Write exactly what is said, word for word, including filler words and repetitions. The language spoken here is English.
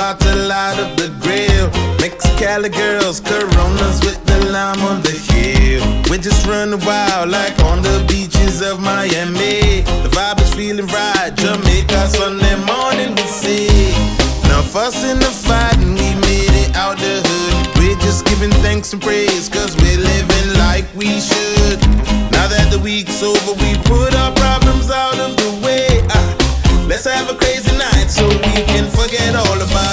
about to light up the grill. Mexicali girls, Coronas with the lime on the hill. We're just running wild like on the beaches of Miami. The vibe is feeling right, Jamaica, Sunday morning we see. No fuss in the fight and we made it out the hood. We're just giving thanks and praise, cause we're living like we should. Now that the week's over, we put our